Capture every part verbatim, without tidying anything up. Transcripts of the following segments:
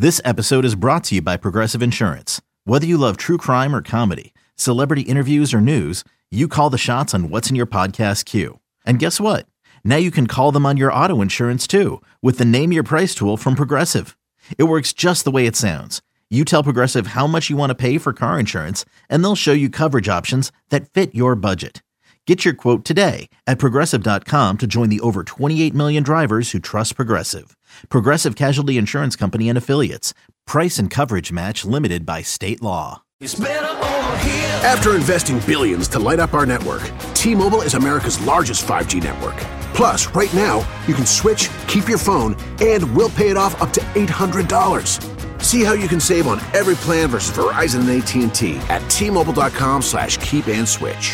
This episode is brought to you by Progressive Insurance. Whether you love true crime or comedy, celebrity interviews or news, you call the shots on what's in your podcast queue. And guess what? Now you can call them on your auto insurance too with the Name Your Price tool from Progressive. It works just the way it sounds. You tell Progressive how much you want to pay for car insurance, and they'll show you coverage options that fit your budget. Get your quote today at Progressive dot com to join the over twenty-eight million drivers who trust Progressive. Progressive Casualty Insurance Company and Affiliates. Price and coverage match limited by state law. It's better over here. After investing billions to light up our network, T-Mobile is America's largest five G network. Plus, right now, you can switch, keep your phone, and we'll pay it off up to eight hundred dollars. See how you can save on every plan versus Verizon and A T and T at T-Mobile.com slash keep and switch.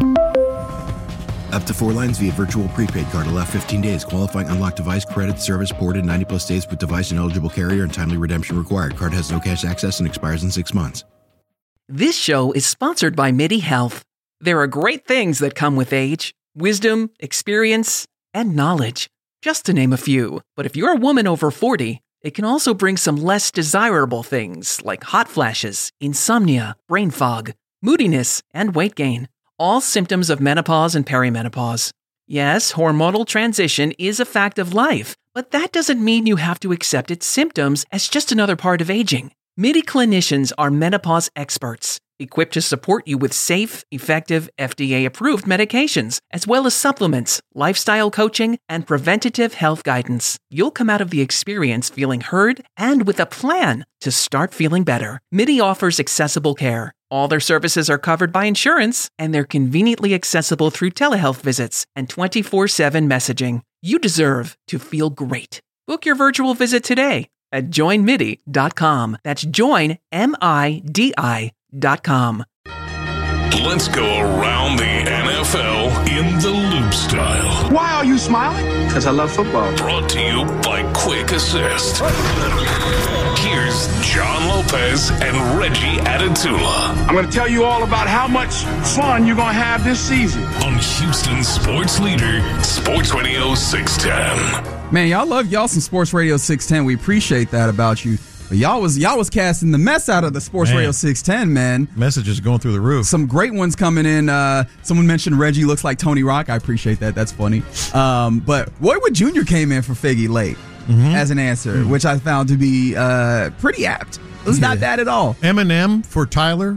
Up to four lines via virtual prepaid card. Allow fifteen days. Qualifying unlocked device credit service ported ninety plus days with device and eligible carrier and timely redemption required. Card has no cash access and expires in six months. This show is sponsored by MIDI Health. There are great things that come with age. Wisdom, experience, and knowledge. Just to name a few. But if you're a woman over forty, it can also bring some less desirable things like hot flashes, insomnia, brain fog, moodiness, and weight gain. All symptoms of menopause and perimenopause. Yes, hormonal transition is a fact of life, but that doesn't mean you have to accept its symptoms as just another part of aging. MIDI clinicians are menopause experts, equipped to support you with safe, effective, F D A-approved medications, as well as supplements, lifestyle coaching, and preventative health guidance. You'll come out of the experience feeling heard and with a plan to start feeling better. MIDI offers accessible care. All their services are covered by insurance, and they're conveniently accessible through telehealth visits and twenty-four seven messaging. You deserve to feel great. Book your virtual visit today at join midi dot com. That's join, M I D I dot com. Let's go around the N F L in the loop style. Why are you smiling? Because I love football. Brought to you by Quick Assist. Here's John Lopez and Reggie Atatula. I'm going to tell you all about how much fun you're going to have this season. On Houston Sports Leader, Sports Radio six ten. Man, y'all love y'all some Sports Radio six ten. We appreciate that about you. But y'all was y'all was casting the mess out of the Sports man. Radio six ten, man. Messages going through the roof. Some great ones coming in. Uh, someone mentioned Reggie looks like Tony Rock. I appreciate that. That's funny. Um, but Roy Wood Junior came in for Figgy late mm-hmm. as an answer, mm-hmm. which I found to be uh, pretty apt. It was yeah. not bad at all. Eminem for Tyler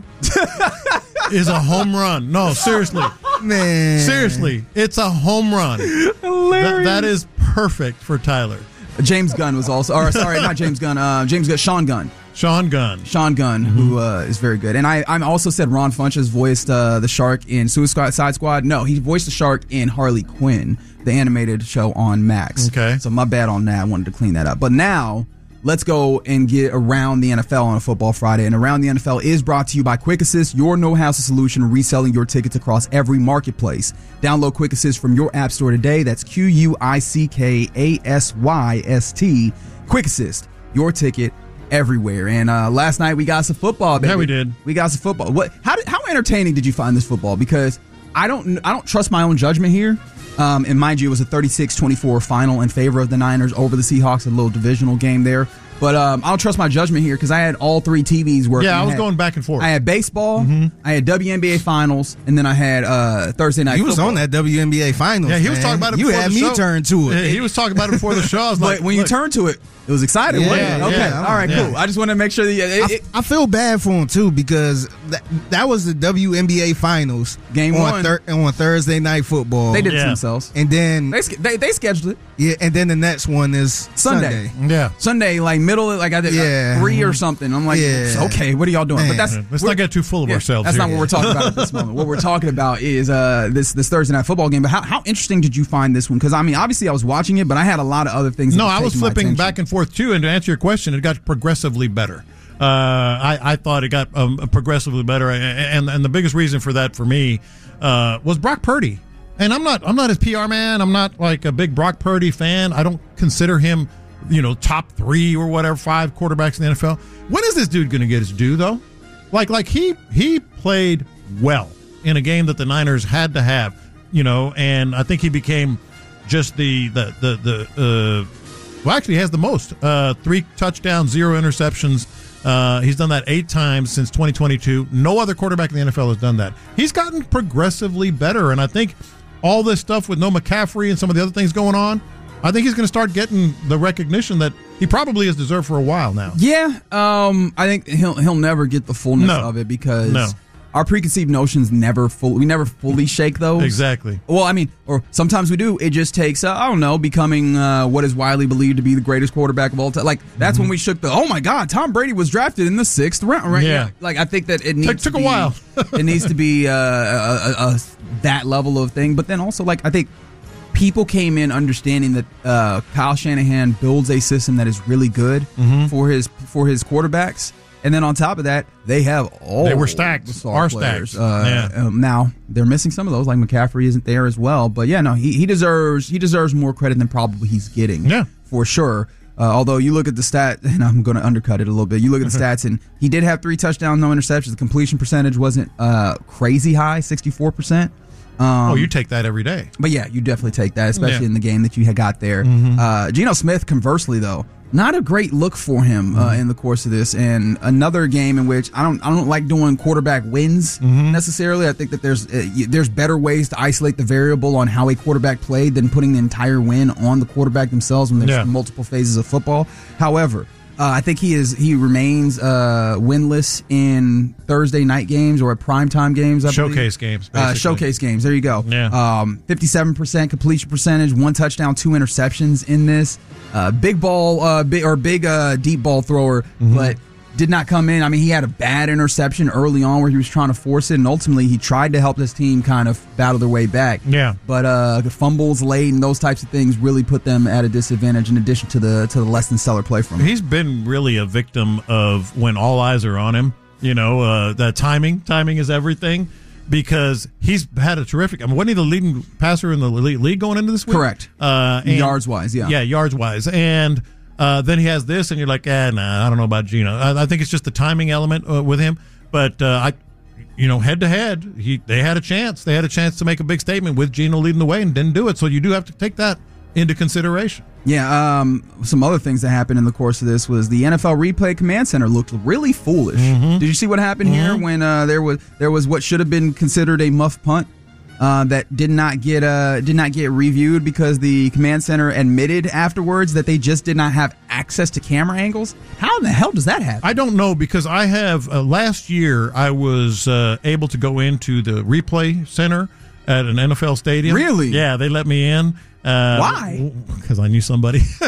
is a home run. No, seriously. Man. Seriously, it's a home run. Hilarious. Th- that is perfect for Tyler. James Gunn was also, or sorry, not James Gunn, uh, James Gunn, Sean Gunn. Sean Gunn. Sean Gunn, mm-hmm. who uh, is very good. And I I also said Ron Funches voiced uh, the shark in Suicide Squad. No, he voiced the shark in Harley Quinn, the animated show on Max. Okay. So my bad on that. I wanted to clean that up. But now, let's go and get around the N F L on a Football Friday. And Around the N F L is brought to you by Quick Assist, your no-hassle solution reselling your tickets across every marketplace. Download Quick Assist from your app store today. That's Q U I C K A S Y S T. Quick Assist, your ticket everywhere. And uh, last night we got some football, baby. Yeah, we did. We got some football. What? How did, how entertaining did you find this football? Because I don't I don't trust my own judgment here. Um, and mind you, it was a thirty-six twenty-four final in favor of the Niners over the Seahawks, a little divisional game there. But um, I don't trust my judgment here because I had all three T Vs working. Yeah, I was I had, going back and forth. I had baseball, mm-hmm. I had W N B A Finals, and then I had uh, Thursday Night You was football. on that W N B A Finals, Yeah, he was man. talking about it you before had the me show. turn to it. Yeah, he was talking about it before the show. I was like, but when look. you turned to it, it was exciting. Yeah, wasn't it? yeah, Okay, yeah. all right, Yeah. cool. I just want to make sure that it, it, I, I feel bad for him too because that, that was the W N B A Finals Game on one. thir- on Thursday Night Football. they did it Yeah. to themselves. and then They, they they scheduled it yeah, and then the next one is Sunday. Sunday. Yeah. Sunday, like middle, like I did Yeah. like three or something. I'm like, Yeah. okay, what are y'all doing? Man. But that's Let's we're- not get too full of yeah, ourselves That's here. not what we're talking about at this moment. What we're talking about is uh, this this Thursday Night Football game. But how, how interesting did you find this one? Because I mean, obviously I was watching it, but I had a lot of other things. No, that I was taking my flipping attention. back and forth too. And to answer your question, it got progressively better. Uh, I, I thought it got um, progressively better, and and the biggest reason for that for me uh, was Brock Purdy. And I'm not I'm not his P R man. I'm not like a big Brock Purdy fan. I don't consider him, you know, top three or whatever, five quarterbacks in the N F L. When is this dude going to get his due though? Like like he he played well in a game that the Niners had to have, you know, and I think he became just the the the the. Uh, Well, actually, he has the most. Uh, three touchdowns, zero interceptions. Uh, he's done that eight times since twenty twenty-two. No other quarterback in the N F L has done that. He's gotten progressively better, and I think all this stuff with no McCaffrey and some of the other things going on, I think he's going to start getting the recognition that he probably has deserved for a while now. Yeah, um, I think he'll he'll never get the fullness No. of it because No. our preconceived notions never full we never fully shake those. Exactly. Well, I mean, or sometimes we do. It just takes, uh, I don't know, becoming uh, what is widely believed to be the greatest quarterback of all time. Like, that's Mm-hmm. when we shook the, oh my God, Tom Brady was drafted in the sixth round, right? Yeah. Like, I think that it needs Took- to took a be, while. it needs to be uh, a, a, a, that level of thing. But then also, like, I think people came in understanding that uh, Kyle Shanahan builds a system that is really good Mm-hmm. for his for his quarterbacks. And then on top of that, they have all They were stacked. the star Are players. stacked. Uh, Yeah. um, now they're missing some of those, like McCaffrey isn't there as well. But yeah, no, he, he deserves he deserves more credit than probably he's getting. Yeah. For sure. Uh, although you look at the stat, and I'm going to undercut it a little bit. You look at the stats, and he did have three touchdowns, no interceptions. The completion percentage wasn't uh, crazy high, sixty-four percent. Um, Oh, you take that every day. But yeah, you definitely take that, especially Yeah. Mm-hmm. in the game that you had got there. Uh, Geno Smith, conversely, though, not a great look for him uh, Mm-hmm. in the course of this. And another game in which I don't, I don't like doing quarterback wins Mm-hmm. necessarily. I think that there's uh, y- there's better ways to isolate the variable on how a quarterback played than putting the entire win on the quarterback themselves when there's Yeah. multiple phases of football. However, uh, I think he is he remains uh, winless in Thursday night games or at primetime games. I believe. Showcase games, Uh, basically. showcase games. There you go. Yeah. Um, fifty-seven percent completion percentage, one touchdown, two interceptions in this. Uh, big ball, uh, big or big uh, deep ball thrower, Mm-hmm. but did not come in. I mean, he had a bad interception early on where he was trying to force it, and ultimately he tried to help his team kind of battle their way back. Yeah. But uh, the fumbles late and those types of things really put them at a disadvantage. In addition to the to the less than stellar play from him. He's been really a victim of when all eyes are on him. You know, uh, the timing. Timing is everything because he's had a terrific. I mean, wasn't he the leading passer in the league league going into this week? Correct. Uh, and- Yards wise, yeah. Yeah, yards wise. And uh, then he has this, and you're like, eh, nah, I don't know about Geno. I, I think it's just the timing element uh, with him. But uh, I, you know, head to head, he they had a chance. They had a chance to make a big statement with Geno leading the way and didn't do it. So you do have to take that into consideration. Yeah, um, some other things that happened in the course of this was the N F L Replay Command Center looked really foolish. Mm-hmm. Did you see what happened here when uh, there was there was what should have been considered a muff punt uh, that did not get uh, did not get reviewed because the Command Center admitted afterwards that they just did not have access to camera angles? How in the hell does that happen? I don't know because I have uh, last year I was uh, able to go into the replay center at an N F L stadium. Really? Yeah, they let me in. Uh, Why? Because I knew somebody. Why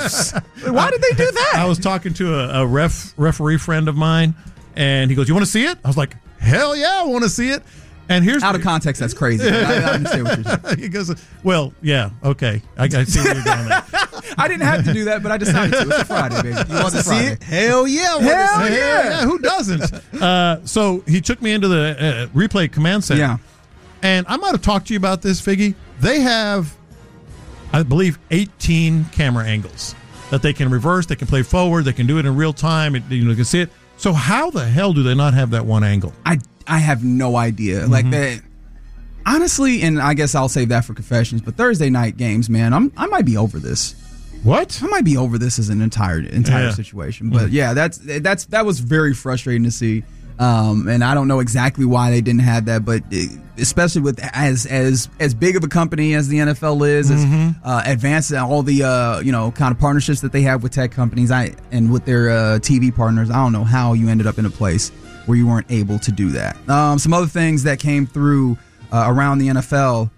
did they do that? I was talking to a, a ref referee friend of mine, and he goes, "You want to see it?" I was like, "Hell yeah, I want to see it." And here's Out of context, that's crazy. I, I understand what you're saying. he goes, "Well, yeah, okay, I, I see where you're going there." I didn't have to do that, but I decided to. It's a Friday, baby. You Want to see it? Hell yeah! I wanna Hell see it. yeah. yeah, who doesn't? Uh, so he took me into the uh, replay command center. Yeah. And I might have talked to you about this, Figgy. They have, I believe, eighteen camera angles that they can reverse. They can play forward. They can do it in real time. It, you know, you can see it. So how the hell do they not have that one angle? I I have no idea. Mm-hmm. Like that. Honestly, and I guess I'll save that for confessions. But Thursday night games, man, I'm I might be over this. What? I might be over this as an entire entire Yeah. situation. But yeah, that's that's that was very frustrating to see. Um, and I don't know exactly why they didn't have that, but it, especially with as as as big of a company as the N F L is, as uh, advanced and all the uh, you know kind of partnerships that they have with tech companies, I and with their uh, T V partners, I don't know how you ended up in a place where you weren't able to do that. Um, some other things that came through uh, around the N F L.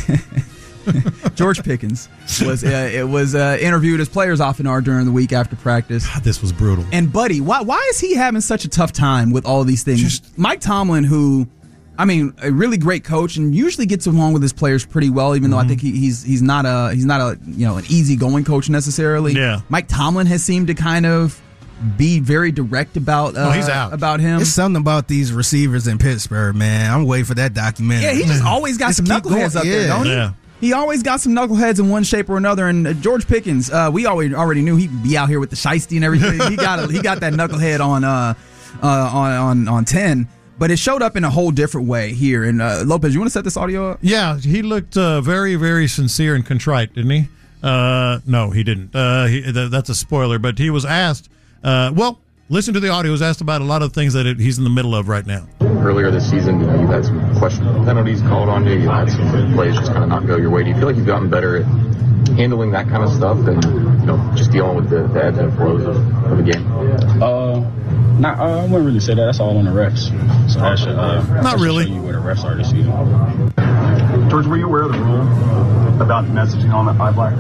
George Pickens was uh, it was uh, interviewed as players often are during the week after practice. God, this was brutal. And Buddy, why why is he having such a tough time with all these things? Just- Mike Tomlin, who, I mean, a really great coach and usually gets along with his players pretty well, even though I think he, he's he's not a he's not a you know an easygoing coach necessarily. Yeah. Mike Tomlin has seemed to kind of be very direct about uh, Oh, he's out. about him. It's something about these receivers in Pittsburgh, man. I'm waiting for that documentary. Yeah, he just always got Just some keep knuckleheads going. up there, Yeah. don't he? Yeah. He always got some knuckleheads in one shape or another. And uh, George Pickens, uh, we already already knew he'd be out here with the shiesty and everything. He got a, he got that knucklehead on uh, uh on on on ten, but it showed up in a whole different way here. And uh, Lopez, you want to set this audio up? Yeah, he looked uh, very, very sincere and contrite, didn't he? Uh, no, he didn't. Uh, he, th- that's a spoiler. But he was asked. Uh, well, listen to the audio. He was asked about a lot of things that it, he's in the middle of right now. Earlier this season, you had some questionable penalties called on you. You had some plays just kind of not go your way. Do you feel like you've gotten better at handling that kind of stuff and, you know, just dealing with the, the ebbs and flows of, of the game? Uh, not, uh, I wouldn't really say that. That's all on the refs. So that should, uh, not that really. should show you where the refs are this season. George, were you aware of the rule about messaging on that five black?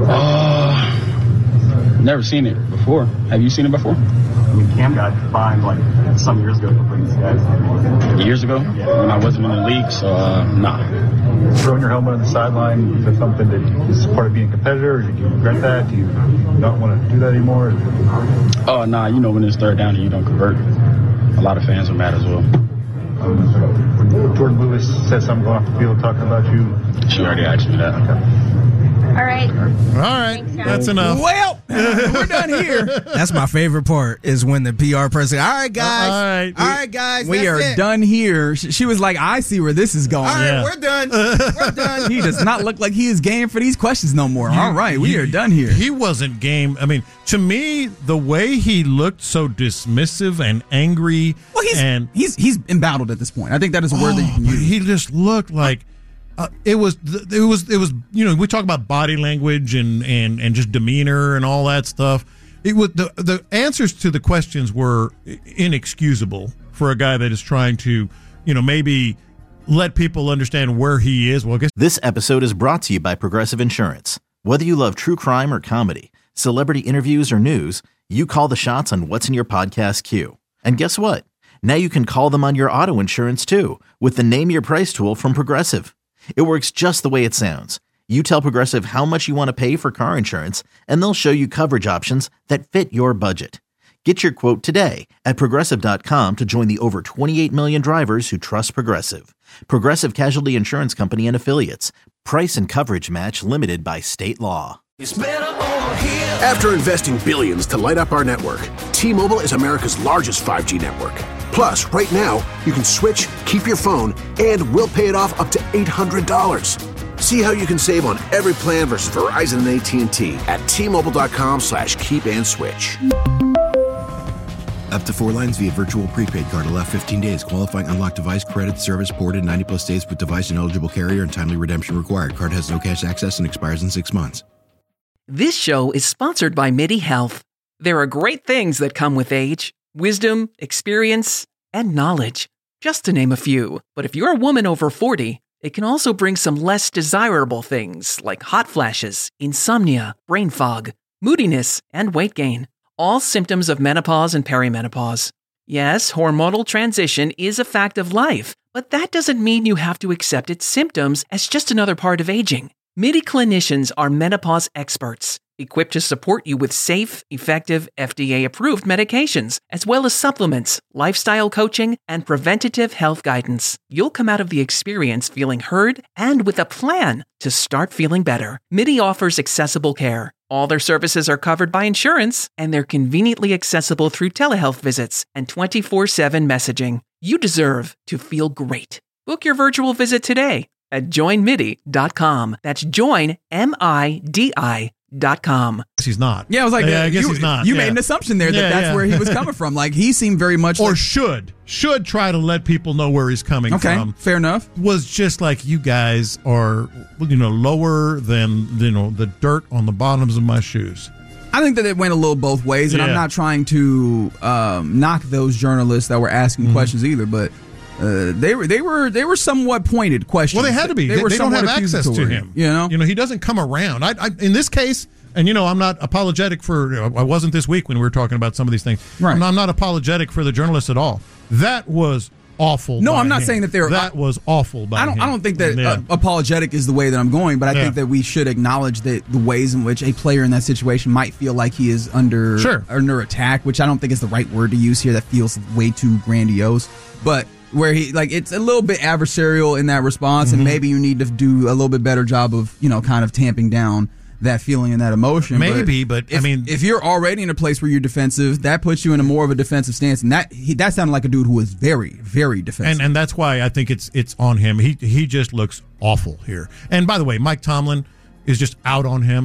Uh, never seen it before. Have you seen it before? I mean, Cam got fined like some years ago for putting these guys. Years ago? Yeah. When I wasn't in the league, so uh, nah. Throwing your helmet on the sideline, is that something that is part of being a competitor, or do you regret that? Do you not want to do that anymore? Oh, nah, you know when it's third down and you don't convert, a lot of fans are mad as well. Um, when Jordan Lewis said something going off the field talking about you, she already asked me that. Okay. All right. All right. That's enough. Well, we're done here. That's my favorite part is when the P R person, all right, guys. Uh, all right. All right, guys. We that's are it. done here. She, she was like, I see where this is going. All right, Yeah. we're done. We're done. He does not look like he is game for these questions no more. You- All right, we you- are done here. He wasn't game. I mean, to me, the way he looked so dismissive and angry. Well, he's and he's he's embattled at this point. I think that is a word that you can Oh, use. he just looked like uh, it was. It was. It was. You know, we talk about body language and and and just demeanor and all that stuff. It was the the answers to the questions were inexcusable for a guy that is trying to, you know, maybe let people understand where he is. Well, I guess This episode is brought to you by Progressive Insurance. Whether you love true crime or comedy, celebrity interviews or news, you call the shots on what's in your podcast queue. And guess what? Now you can call them on your auto insurance too with the Name Your Price tool from Progressive. It works just the way it sounds. You tell Progressive how much you want to pay for car insurance, and they'll show you coverage options that fit your budget. Get your quote today at Progressive dot com to join the over twenty-eight million drivers who trust Progressive. Progressive Casualty Insurance Company and Affiliates. Price and coverage match limited by state law. After investing billions to light up our network, T-Mobile is America's largest five G network. Plus, right now, you can switch, keep your phone, and we'll pay it off up to eight hundred dollars. See how you can save on every plan versus Verizon and A T and T at T-Mobile.com slash keep and switch. Up to four lines via virtual prepaid card. Allow fifteen days. Qualifying unlocked device credit service ported ninety plus days with device and eligible carrier and timely redemption required. Card has no cash access and expires in six months. This show is sponsored by MIDI Health. There are great things that come with age, wisdom, experience, and knowledge, just to name a few. But if you're a woman over forty, it can also bring some less desirable things like hot flashes, insomnia, brain fog, moodiness, and weight gain. All symptoms of menopause and perimenopause. Yes, hormonal transition is a fact of life, but that doesn't mean you have to accept its symptoms as just another part of aging. MIDI clinicians are menopause experts, equipped to support you with safe, effective, F D A-approved medications, as well as supplements, lifestyle coaching, and preventative health guidance. You'll come out of the experience feeling heard and with a plan to start feeling better. MIDI offers accessible care. All their services are covered by insurance, and they're conveniently accessible through telehealth visits and twenty-four seven messaging. You deserve to feel great. Book your virtual visit today at join midi dot com. That's join, M I D I dot com. he's not. Yeah, I was like, yeah, I guess you, he's not. You yeah. made an assumption there that Yeah, that's yeah. where he was coming from. Like, he seemed very much or like, should should try to let people know where he's coming okay, from. fair enough. Was just like, you guys are, you know, lower than, you know, the dirt on the bottoms of my shoes. I think that it went a little both ways, and Yeah. I'm not trying to um, knock those journalists that were asking Mm-hmm. questions either, but uh, they were they were they were somewhat pointed questions. Well, they had to be. They, They, were they don't somewhat have access to accusatory, him. You know, you know, he doesn't come around. I, I, in this case, and you know, I'm not apologetic for. I wasn't this week when we were talking about some of these things. Right. I'm, not, I'm not apologetic for the journalists at all. That was awful. No, by I'm not him. saying that they're- That was awful. By I don't. him. I don't think that Yeah. uh, apologetic is the way that I'm going, but I Yeah. think that we should acknowledge that the ways in which a player in that situation might feel like he is under Sure. under attack, which I don't think is the right word to use here. That feels way too grandiose, but where he like it's a little bit adversarial in that response, Mm-hmm. and maybe you need to do a little bit better job of you know kind of tamping down that feeling and that emotion. Maybe, but, I if, mean- if you're already in a place where you're defensive, that puts you in a more of a defensive stance, and that he, that sounded like a dude who was very, very defensive. And and that's why I think it's it's on him. He he just looks awful here. And by the way, Mike Tomlin is just out on him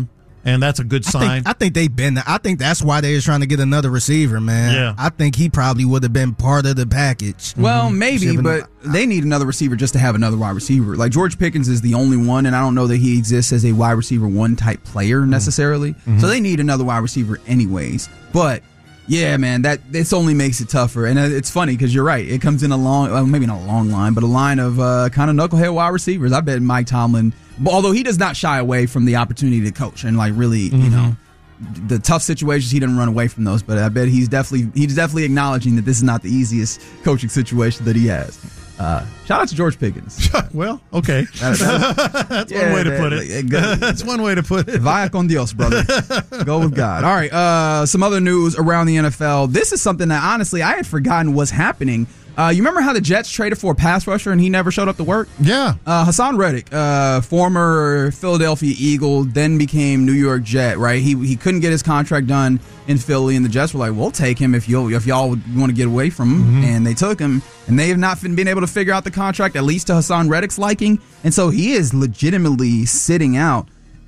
and that's a good sign. I think, I think they've been. I think that's why they was trying to get another receiver, man. Yeah. I think he probably would have been part of the package. Well, maybe, but they need another receiver just to have another wide receiver. Like George Pickens is the only one, and I don't know that he exists as a wide receiver one type player necessarily. Mm-hmm. So they need another wide receiver anyways. But yeah, man, that this only makes it tougher. And it's funny because you're right. It comes in a long, well, maybe not a long line, but a line of uh, kind of knucklehead wide receivers. I bet Mike Tomlin, although he does not shy away from the opportunity to coach and like really, mm-hmm. you know, the tough situations, he doesn't run away from those. But I bet he's definitely he's definitely acknowledging that this is not the easiest coaching situation that he has. Uh, shout out to George Pickens. Well, okay. That, that, That's yeah, one way to that, put it. it That's one way to put it. Vaya con Dios, brother. Go with God. All right. Uh, some other news around the N F L. This is something that honestly I had forgotten was happening. Uh, you remember how the Jets traded for a pass rusher and he never showed up to work? Yeah. Uh, Hassan Reddick, uh, former Philadelphia Eagle, then became New York Jet, right? He he couldn't get his contract done in Philly, and the Jets were like, we'll take him if, you'll, if y'all want to get away from him. Mm-hmm. And they took him, and they have not been able to figure out the contract, at least to Hassan Reddick's liking. And so he is legitimately sitting out.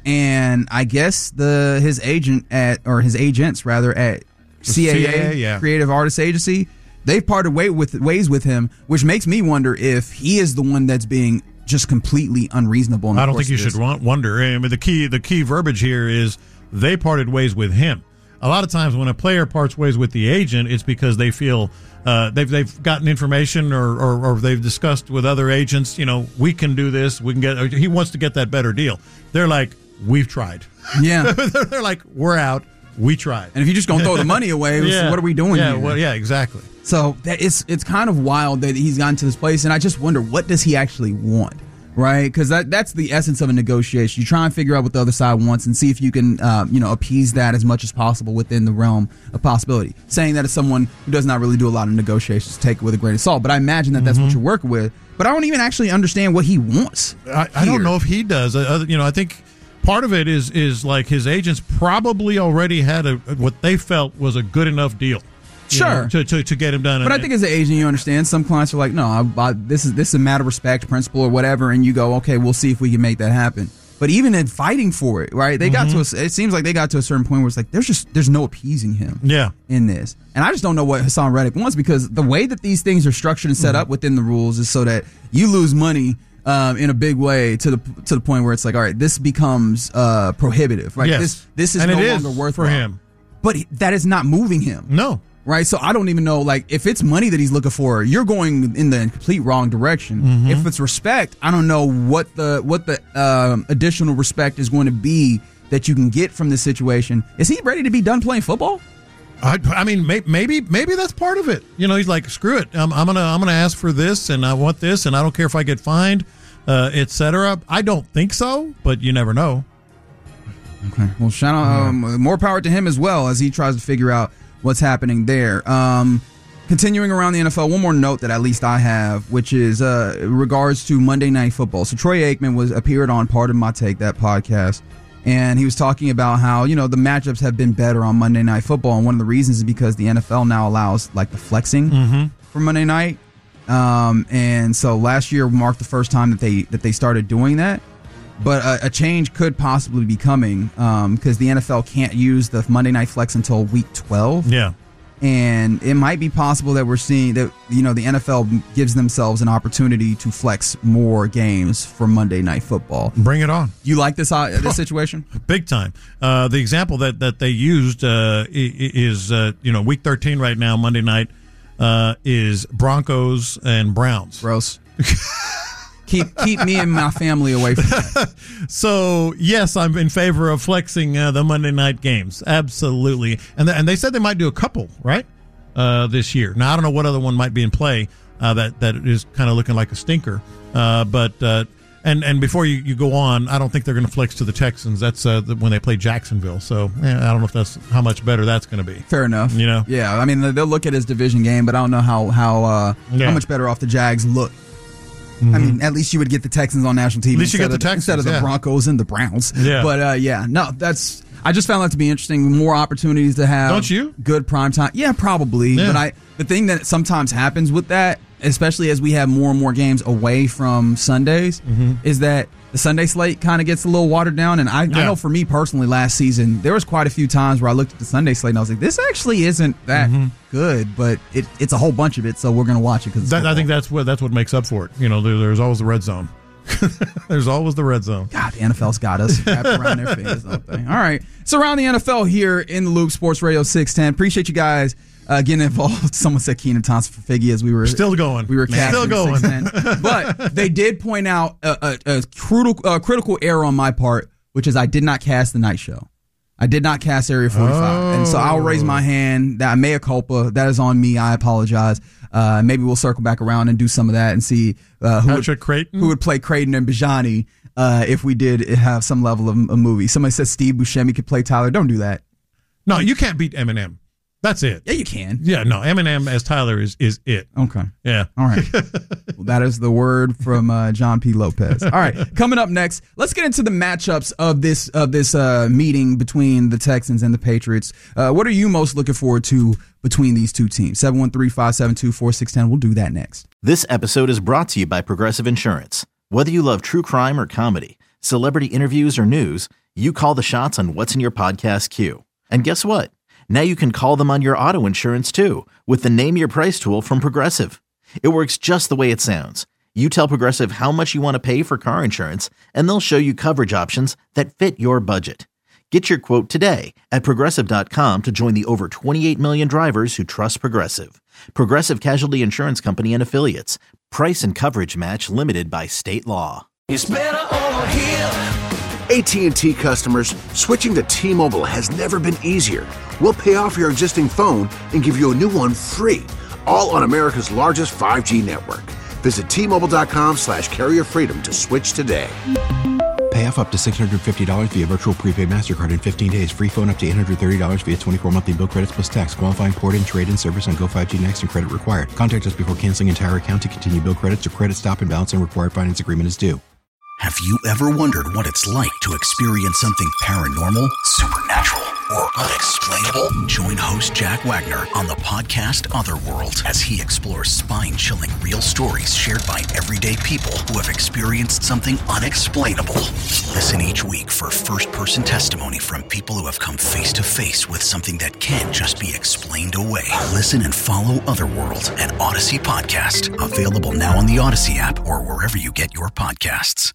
And I guess the his agent at, or his agents rather, at C A A, C A A yeah. Creative Artists Agency, they've parted way with, ways with him, which makes me wonder if he is the one that's being just completely unreasonable. In the I don't course think you of this. should want, wonder. I mean, the key the key verbiage here is they parted ways with him. A lot of times when a player parts ways with the agent, it's because they feel uh, they've they've gotten information or, or or they've discussed with other agents. You know, we can do this. We can get. Or he wants to get that better deal. They're like, we've tried. Yeah. They're like, we're out. We tried. And if you're just going to throw the money away, yeah. what are we doing yeah, here? Well, yeah, exactly. So that it's it's kind of wild that he's gotten to this place, and I just wonder, what does he actually want, right? Because that that's the essence of a negotiation. You try and figure out what the other side wants and see if you can, uh, you know, appease that as much as possible within the realm of possibility. Saying that as someone who does not really do a lot of negotiations, take it with a grain of salt. But I imagine that that's mm-hmm. what you're working with. But I don't even actually understand what he wants. I, I don't know if he does. Uh, you know, I think part of it is is like his agents probably already had a what they felt was a good enough deal. Sure, know, to, to to get him done. But I think as an agent, you understand some clients are like, no, I, I, this is this is a matter of respect, principle, or whatever, and you go, okay, we'll see if we can make that happen. But even in fighting for it, right? They mm-hmm. got to. A, it seems like they got to a certain point where it's like there's just there's no appeasing him. Yeah. In this, and I just don't know what Hassan Reddick wants, because the way that these things are structured and set mm-hmm. up within the rules is so that you lose money um, in a big way to the to the point where it's like, all right, this becomes uh, prohibitive, right? Yes. This this is and no it longer is worthwhile for him. But that is not moving him. No. Right, so I don't even know, like, if it's money that he's looking for, you're going in the complete wrong direction. Mm-hmm. If it's respect, I don't know what the what the um, additional respect is going to be that you can get from this situation. Is he ready to be done playing football? I, I mean, may, maybe maybe that's part of it. You know, he's like, screw it, I'm, I'm gonna I'm gonna ask for this, and I want this, and I don't care if I get fined, uh, et cetera. I don't think so, but you never know. Okay, well, shout out, um, more power to him as well as he tries to figure out what's happening there. Um, continuing around the N F L, one more note that at least I have, which is uh, in regards to Monday Night Football. So Troy Aikman was appeared on Pardon My Take, that podcast, and he was talking about how, you know, the matchups have been better on Monday Night Football, and one of the reasons is because the N F L now allows like the flexing mm-hmm. for Monday night, um, and so last year marked the first time that they that they started doing that. But a, a change could possibly be coming because um, the N F L can't use the Monday Night Flex until week twelve. Yeah. And it might be possible that we're seeing that, you know, the N F L gives themselves an opportunity to flex more games for Monday Night Football. Bring it on. You like this uh, this situation? Big time. Uh, the example that, that they used uh, is, uh, you know, week thirteen right now, Monday night, uh, is Broncos and Browns. Gross. Keep keep me and my family away from that. So, yes, I'm in favor of flexing uh, the Monday night games. Absolutely. And th- and they said they might do a couple, right, uh, this year. Now, I don't know what other one might be in play uh, that, that is kind of looking like a stinker. Uh, but uh, and, and before you, you go on, I don't think they're going to flex to the Texans. That's uh, the, when they play Jacksonville. So, yeah, I don't know if that's how much better that's going to be. Fair enough. You know? Yeah, I mean, they'll look at his division game, but I don't know how, how, uh, yeah. how much better off the Jags look. Mm-hmm. I mean, at least you would get the Texans on national T V. At least you get the of, Texans instead of the yeah. Broncos and the Browns. Yeah. But uh, yeah, no, that's. I just found that to be interesting. More opportunities to have. Don't you? Good prime time. Yeah, probably. Yeah. But I, the thing that sometimes happens with that, especially as we have more and more games away from Sundays, mm-hmm. is that the Sunday slate kind of gets a little watered down. And I, yeah. I know for me personally, last season, there was quite a few times where I looked at the Sunday slate and I was like, this actually isn't that mm-hmm. good, but it, it's a whole bunch of it, so we're going to watch it. Cause that, I think that's what that's what makes up for it. You know, there, there's always the red zone. There's always the red zone. God, the N F L's got us wrapped around their fingers, don't they? All right. So around the N F L here in the Loop, Sports Radio six ten. Appreciate you guys uh, getting involved. Someone said Keenan Thompson for Figgy as we were still going. We were still going. But they did point out a, a, a critical, a critical error on my part, which is I did not cast the night show. I did not cast Area forty-five. Oh. And so I'll raise my hand. That mea culpa. That is on me. I apologize. Uh, maybe we'll circle back around and do some of that and see uh, who, would, who would play Creighton and Bajani uh, if we did have some level of a movie. Somebody said Steve Buscemi could play Tyler. Don't do that. No, you can't beat Eminem. That's it. Yeah, you can. Yeah, no, Eminem as Tyler is is it. Okay. Yeah. All right. Well, that is the word from uh, John P. Lopez. All right. Coming up next, let's get into the matchups of this of this uh, meeting between the Texans and the Patriots. Uh, what are you most looking forward to between these two teams? seven one three, five seven two, four six one zero. We'll do that next. This episode is brought to you by Progressive Insurance. Whether you love true crime or comedy, celebrity interviews or news, you call the shots on what's in your podcast queue. And guess what? Now you can call them on your auto insurance too with the Name Your Price tool from Progressive. It works just the way it sounds. You tell Progressive how much you want to pay for car insurance, and they'll show you coverage options that fit your budget. Get your quote today at Progressive dot com to join the over twenty-eight million drivers who trust Progressive. Progressive Casualty Insurance Company and Affiliates. Price and coverage match limited by state law. It's better over here. A T and T customers, switching to T-Mobile has never been easier. We'll pay off your existing phone and give you a new one free, all on America's largest five G network. Visit T Mobile dot com slash carrier freedom to switch today. Pay off up to six hundred fifty dollars via virtual prepaid MasterCard in fifteen days. Free phone up to eight hundred thirty dollars via twenty-four monthly bill credits plus tax. Qualifying port-in, trade-in service on Go five G Next and credit required. Contact us before canceling entire account to continue bill credits or credit stop and balance and required finance agreement is due. Have you ever wondered what it's like to experience something paranormal, supernatural, or unexplainable? Join host Jack Wagner on the podcast Otherworld as he explores spine-chilling real stories shared by everyday people who have experienced something unexplainable. Listen each week for first-person testimony from people who have come face-to-face with something that can't just be explained away. Listen and follow Otherworld, an Odyssey podcast, available now on the Odyssey app or wherever you get your podcasts.